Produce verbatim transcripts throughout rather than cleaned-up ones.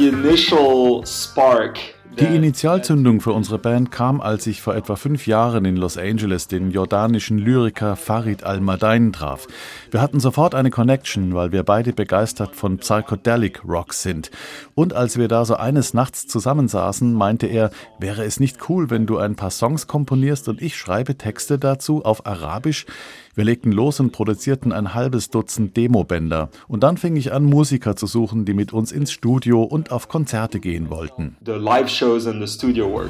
The initial spark. Die Initialzündung für unsere Band kam, als ich vor etwa fünf Jahren in Los Angeles den jordanischen Lyriker Farid Al-Madain traf. Wir hatten sofort eine Connection, weil wir beide begeistert von Psychedelic Rock sind. Und als wir da so eines Nachts zusammensaßen, meinte er, wäre es nicht cool, wenn du ein paar Songs komponierst und ich schreibe Texte dazu auf Arabisch? Wir legten los und produzierten ein halbes Dutzend Demobänder. Und dann fing ich an, Musiker zu suchen, die mit uns ins Studio und auf Konzerte gehen wollten. The live shows and the studio work.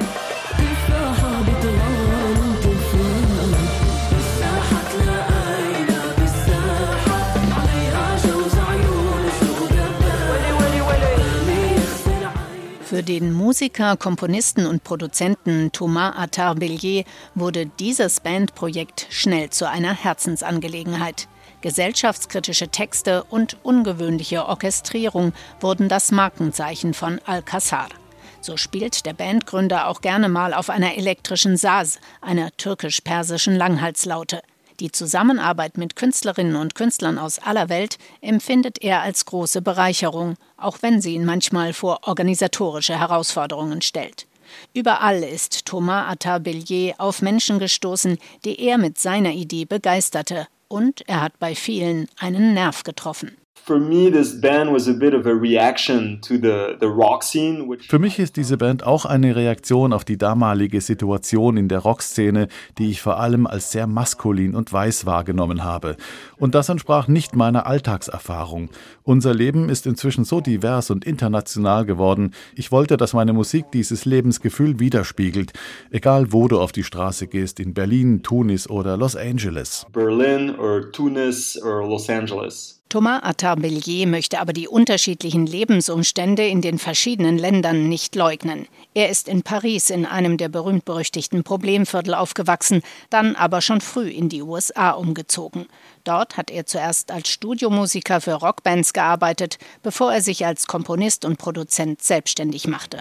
Für den Musiker, Komponisten und Produzenten Thomas Attard-Bellier wurde dieses Bandprojekt schnell zu einer Herzensangelegenheit. Gesellschaftskritische Texte und ungewöhnliche Orchestrierung wurden das Markenzeichen von Alcazar. So spielt der Bandgründer auch gerne mal auf einer elektrischen Saz, einer türkisch-persischen Langhalslaute. Die Zusammenarbeit mit Künstlerinnen und Künstlern aus aller Welt empfindet er als große Bereicherung, auch wenn sie ihn manchmal vor organisatorische Herausforderungen stellt. Überall ist Thomas Attard-Bellier auf Menschen gestoßen, die er mit seiner Idee begeisterte, und er hat bei vielen einen Nerv getroffen. For me, this band was a bit of a reaction to the, the rock scene. Which Für mich ist diese Band auch eine Reaktion auf die damalige Situation in der Rockszene, die ich vor allem als sehr maskulin und weiß wahrgenommen habe. Und das entsprach nicht meiner Alltagserfahrung. Unser Leben ist inzwischen so divers und international geworden. Ich wollte, dass meine Musik dieses Lebensgefühl widerspiegelt, egal wo du auf die Straße gehst, in Berlin, Tunis oder Los Angeles. Berlin or Tunis or Los Angeles. Thomas Attard-Bellier möchte aber die unterschiedlichen Lebensumstände in den verschiedenen Ländern nicht leugnen. Er ist in Paris in einem der berühmt-berüchtigten Problemviertel aufgewachsen, dann aber schon früh in die U S A umgezogen. Dort hat er zuerst als Studiomusiker für Rockbands gearbeitet, bevor er sich als Komponist und Produzent selbstständig machte.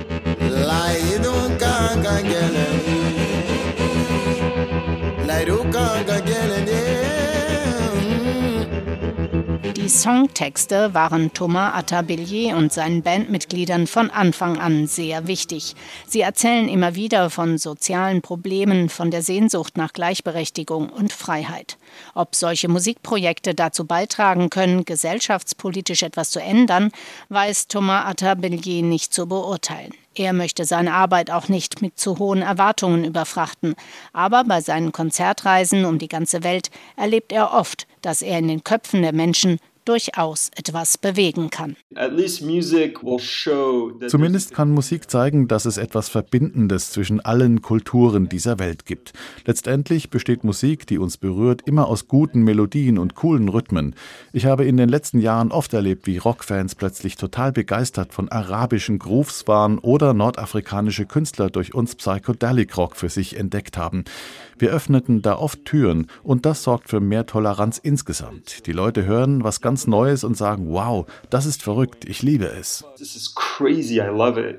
Die Songtexte waren Thomas Attard-Bellier und seinen Bandmitgliedern von Anfang an sehr wichtig. Sie erzählen immer wieder von sozialen Problemen, von der Sehnsucht nach Gleichberechtigung und Freiheit. Ob solche Musikprojekte dazu beitragen können, gesellschaftspolitisch etwas zu ändern, weiß Thomas Attard-Bellier nicht zu beurteilen. Er möchte seine Arbeit auch nicht mit zu hohen Erwartungen überfrachten. Aber bei seinen Konzertreisen um die ganze Welt erlebt er oft, dass er in den Köpfen der Menschen durchaus etwas bewegen kann. Zumindest kann Musik zeigen, dass es etwas Verbindendes zwischen allen Kulturen dieser Welt gibt. Letztendlich besteht Musik, die uns berührt, immer aus guten Melodien und coolen Rhythmen. Ich habe in den letzten Jahren oft erlebt, wie Rockfans plötzlich total begeistert von arabischen Grooves waren oder nordafrikanische Künstler durch uns Psychedelic Rock für sich entdeckt haben. Wir öffneten da oft Türen und das sorgt für mehr Toleranz insgesamt. Die Leute hören was ganz Neues und sagen, wow, das ist verrückt, ich liebe es. This is crazy, I love it.